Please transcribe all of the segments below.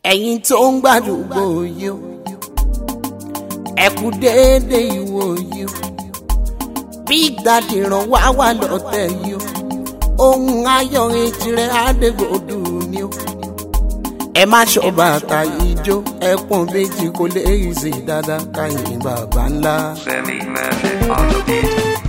ẹ̀yin tó ń gbàdúgbò yìí o ẹ kú déédé ìwò yìí o Big Daddy ràn wá wà lọ́tẹ̀ yìí o ohun ayọ̀ èjìrẹ́ àdégbòdù ni o ẹ má ṣọ́ bàtà ijó ẹkùn méjì kò lè ṣe dáadáa káyìn bàbá ńlá. Semi Magic on the beat.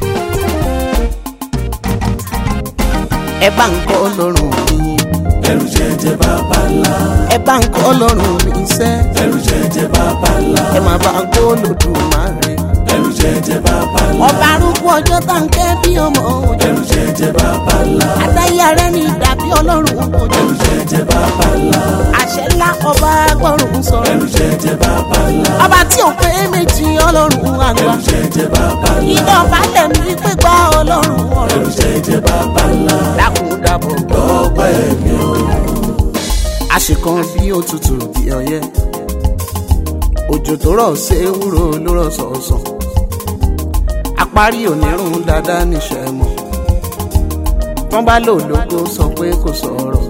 ẹ bá ń kọ́ lọ́rùn mi. ẹrù jẹjẹ bàbá ńlá. ẹ bá ń kọ́ lọ́rùn mi sẹ́. ẹrù jẹjẹ bàbá ńlá. ẹ má bá ń kọ́ lọ́dùmarè. ẹrù jẹjẹ bàbá ńlá. ọba arúgbó ọjọ́ tá ń kẹ́ bí ọmọ òjò. ẹrù jẹjẹ bàbá ńlá. àdáyé rẹ ní ìdàbí ọlọ́run òjò. ẹrù jẹjẹ bàbá ńlá. àṣẹ ńlá ọba agbọ́rùn sọ̀rọ̀. ẹrù jẹjẹ bàbá ńlá. ọba tí ò pé méjì ọlọ́run àgbà. ẹrù jẹjẹ bàbá ńlá. ìdọ̀bálẹ̀ mi pé gbá ọlọ́run ọ̀rọ̀. ẹrù jẹjẹ bàbá ńlá. dákúndàbọ̀ ọpẹ́ mi o. àṣìkan bí òtútù bí ọyẹ́ òjò tó rọ̀ ṣe ewúro ló rọ̀ sọ̀ọ̀sọ̀ àparí onírun dáadáa níṣẹ́ mọ̀ tán bá lò lógo sọ pé kò sọ̀rọ̀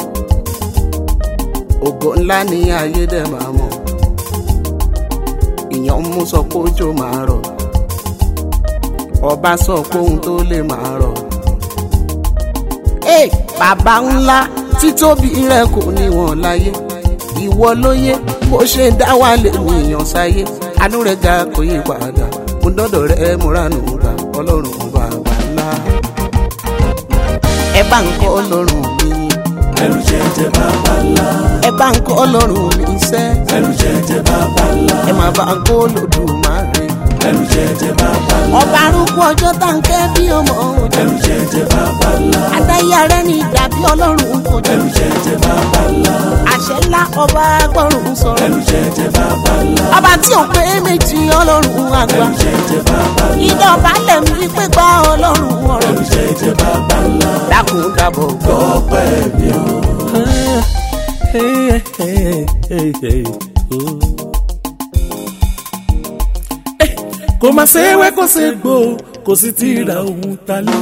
ògo ńlá ní ayé dẹ̀ máa mọ̀ ìyàn mú sọ pé òjò máa rọ̀ ọba sọ pé ohun tó lè máa rọ̀ bàbá ńlá títóbi rẹ kò níwọ̀n láyé ìwọ lóye bó ṣe dá wà lè níyàn sáyé àánú rẹ ga kò yí padà mo dọ́dọ̀ rẹ múranù gbà ọlọ́run bàbá ńlá ẹ bá ń kọ́ ọlọ́run mi. ẹrù jẹjẹ bàbá ńlá. ẹ bá ń kọ́ ọlọ́run mi sẹ́. ẹrù jẹjẹ bàbá ńlá. ẹ má bá ń kọ́ Olódùmarè. ẹrù jẹjẹ bàbá ńlá. ọba arúgbó ọjọ́ tá ń kẹ́ bí ọmọ òjò. ẹrù jẹjẹ bàbá ńlá. àdáyé rẹ ní ìdàbí ọlọ́run òjò. ẹrù jẹjẹ bàbá ńlá. àṣẹ ńlá ọba agbọ́rùn sọ̀rọ̀. ẹrù jẹjẹ bàbá ńlá. ọba tí ò pé méjì ọlọ́run àgbà. ẹrù jẹjẹ bàbá ńlá. ìdọ̀bálẹ̀ mi pé gbá ọlọ́run ọ̀rọ̀. ẹrù jẹjẹ bàbá ńlá. dákúndàbọ̀ ọpẹ́ mi o. kò má ṣèwé kò ṣègbò kò sì ti ra ohun ta lé.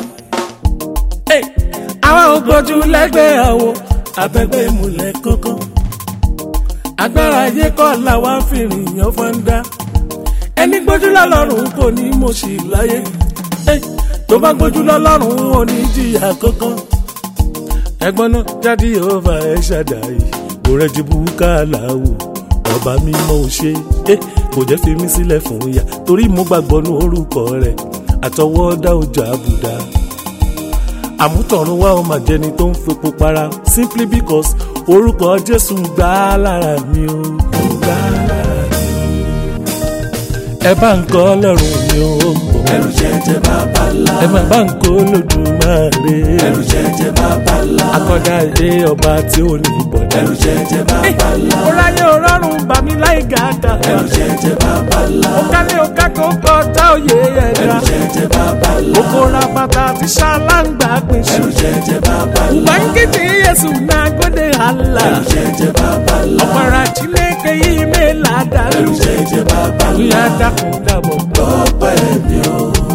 àwa ò gbójú lẹ́gbẹ̀ẹ́ àwo abẹ́gbẹ́ ìmùlẹ̀ kọ́kọ́. agbára ayé kọ́ làwa ń fi rìnyàn fọ́ndá. ẹni gbójú lọ́lọ́run kò ní mo sì láyé. tó bá gbójú lọ́lọ́run ò ní jìyà kankan. ẹ̀gbọ́n náà jáde over ẹ ṣàdáyé kò rẹ ju búkálà wò ọba mímọ́ ò ṣe kò jẹ́ fi mí sílẹ̀ fún ìyà torí mo gbàgbọ́ ní orúkọ rẹ̀ àtọwọ́dá ọjà àbùdá àmútọ̀run wá ọmọ àjẹni tó ń fepo para simply because orúkọ Jésù ń gbà á lára mi o gbà á lára mi o. ẹ bá ń kọ́ Ọlọ́run mi o. ẹrù jẹjẹ bàbá ńlá. ẹ má bá ń kọ́ Olódùmarè. ẹrù jẹjẹ bàbá ńlá. akọ́dá ilé ọba tí ó ní ìbọ̀dá. ẹrù jẹjẹ bàbá ńlá. ọ̀rọ̀ ayé ọ̀rọ̀rùn bà mí láì gàdá. ẹrù jẹjẹ bàbá ńlá. ó kálé ó kákó kọjá òye ẹ̀dá. ẹrù jẹjẹ bàbá ńlá. okòrò bàtà àti ṣáláńgbà pín sí. ẹrù jẹjẹ bàbá ńlá. ubangiji Yesu náà gbọ́dẹ̀ àlà. ẹrù jẹjẹ bàbá ńlá. ọ̀pọ̀ra Chineke yìí mélà dàlú. ẹrù jẹjẹ bàbá ńlá. ìyá dákun dàbọ̀. ọpẹ́ mi o.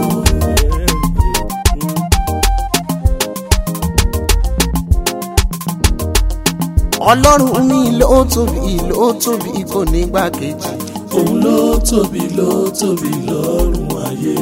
ọlọ́run mi ló tóbi kò ní gbàkejì. òun ló tóbi lọ́rùn ayé.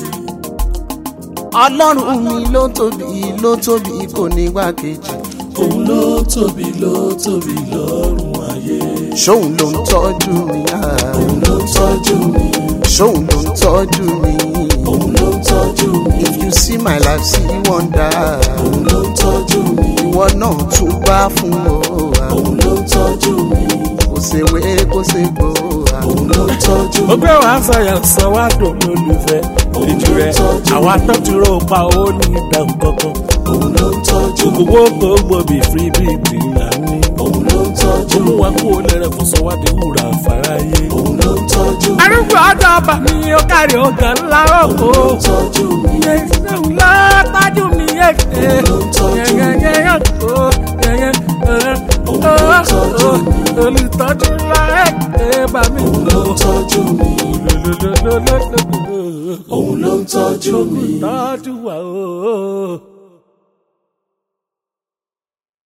ọlọ́run mi ló tóbi kò ní gbàkejì. òun ló tóbi lọ́rùn ayé. ṣóun ló ń tọ́jú mi. òun ló ń tọ́jú mi. ṣóun ló ń tọ́jú mi. òun ló ń tọ́jú mi. if you see my life see wonder. òun ló ń tọ́jú mi. ìwọ náà tún bá fún o. òun ló ń tọ́jú mi. kò ṣèwé kò ṣègbò. òun ló ń tọ́jú mi. ọgbẹ́ wa sọ̀yà sọ wá dùn lólùfẹ́ ìjù rẹ̀ àwa tọ́túrò pa ó ní ìdáhùn kankan. òun ló ń tọ́jú mi. gbogbo gbogbo bí free bíbí là ní. òun ló ń tọ́jú mi. ó mú wa kó lẹ́rẹ̀ fún sọ́wádìí wúrà àfàráyé. òun ló ń tọ́jú mi. arúgbó ọjọ́ ọba mi ó kárí ọ̀gá ńlá ọkọ̀. òun ló ń tọ́jú mi. ìyẹn ńlá tájú mi yẹ kẹ́. òun ló ń tọ́jú mi. olùtọ́jú ńlá ẹ̀ bá mi. òun ló ń tọ́jú mi. òun ló ń tọ́jú mi. tọ́jú wa o.